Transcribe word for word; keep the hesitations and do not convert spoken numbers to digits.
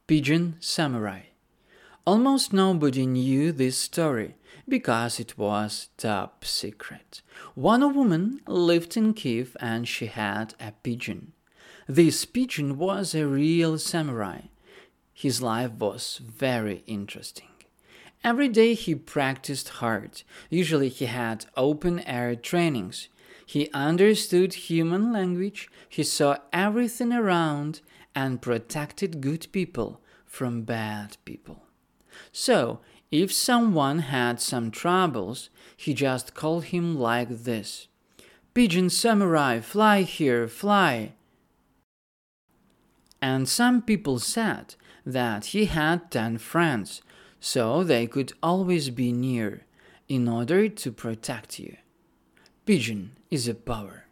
Pigeon Samurai. Almost nobody knew this story because it was top secret. One woman lived in Kiev and she had a pigeon. This pigeon was a real samurai. His life was very interesting. Every day he practiced hard. Usually he had open-air trainings. He understood human language, he saw everything around, and protected good people from bad people. So, if someone had some troubles, he just called him like this: "Pigeon Samurai, fly here, fly!" And some people said that he had ten friends, so they could always be near, in order to protect you. Pigeon is a power.